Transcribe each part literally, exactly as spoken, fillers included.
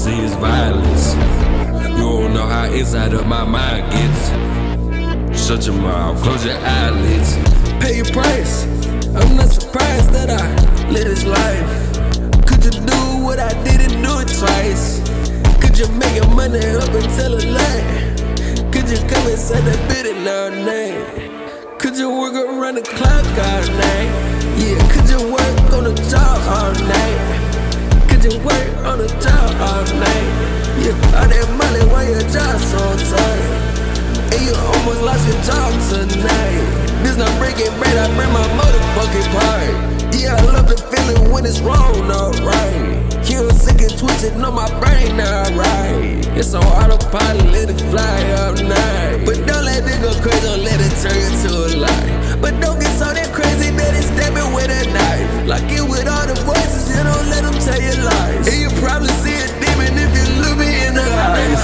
see is violence. You don't know how inside of my mind gets. Shut your mouth, close your eyelids. Pay your price. I'm not surprised that I live this life. Could you do what I didn't do it twice? Could you make your money up and tell a lie? Could you come and say that bit in our name? Could you work around the clock all night? Yeah, could you work on the job all night? Could you work on the job all night? Yeah, all that money, why your job so tight? And you almost lost your job tonight. This not breaking bread, I bring my motherfucking part. Yeah, I love the feeling when it's wrong, alright. Kill sick and twisted on my brain, alright. It's on autopilot, let it fly all night. But don't let it go crazy, don't let it turn into a lie. But don't get so damn crazy that it's stabbing with a knife. Like it with all the voices, you don't let them tell you lies. And you probably see a demon if you look me in the eyes.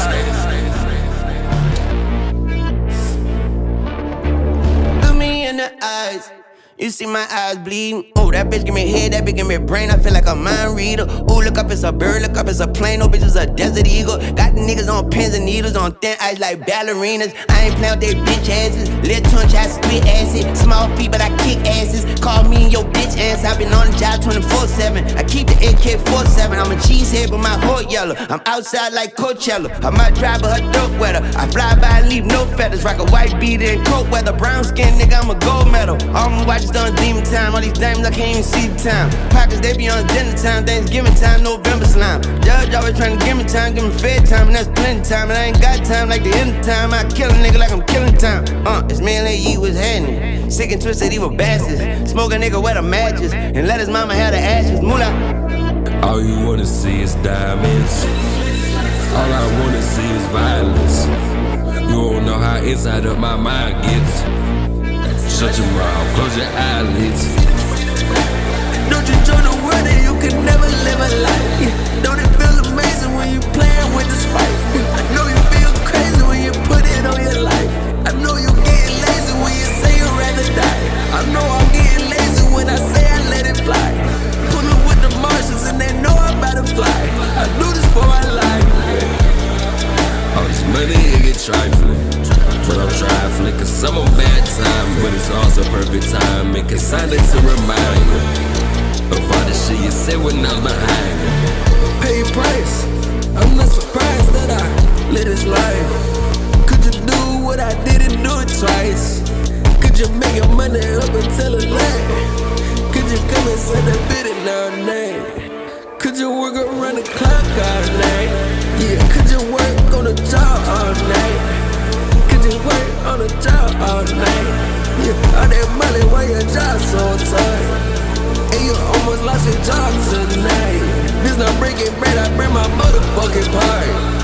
Eyes. You see my eyes bleeding. Oh, that bitch give me head, that bitch give me brain. I feel like a mind reader. Ooh, look up, it's a bird. Look up, it's a plane. No bitch, it's a desert eagle. Got the niggas on pins and needles, on thin ice like ballerinas. I ain't playing with they bitch asses. Little tongue try to spit acid. Small feet, but I kick asses. Call me and your bitch ass. I been on the job twenty-four seven. I keep the A K forty-seven. I'm a cheesehead, but my heart yellow. I'm outside like Coachella. I might drive, but her dope wetter. I fly by and leave no feathers. Rock a white beater in coat weather. Brown skin, nigga, I'm a gold medal. All my watches done demon time. All these diamonds, I can't even see the time. Pockets, they be on dinner time. Thanksgiving time, November slime. Judge always trying to give me time, give me fed time, and that's plenty time. And I ain't got time like the end of time. I kill a nigga like I'm killing time. Uh, it's me and Lil Yee was happening. Sick and twisted, evil bastards. Smoke a nigga wet a matches, and let his mama have the ashes. Moolah. All you wanna see is diamonds. All I wanna see is violence. You don't know how inside of my mind gets. Shut your mouth, close your eyelids. Don't you join the world and you can never live a life. Don't it feel amazing when you playing with the spike? I know you feel crazy when you put it on your life. I know you getting lazy when you say you'd rather die. I know I'm getting lazy when I say I let it fly. Pulling with the Martians and they know I'm about to fly. I do this for my life. All this money, it get trifling. But I'm trifling, cause I'm on bad time. But it's also perfect time. Make a silence to remind you of all the shit you said when I'm behind you. Pay your price. I'm not surprised that I live this life. Could you do what I didn't do it twice? Could you make your money up and tell a lie? Could you come and say that bit in our name? Could you work around the clock all night? Yeah, could you work on the job all night? Could you work on the job all night? Yeah, all that money, why your job so tight? And you almost lost your job tonight. This not breaking bread, I bring my motherfucking part.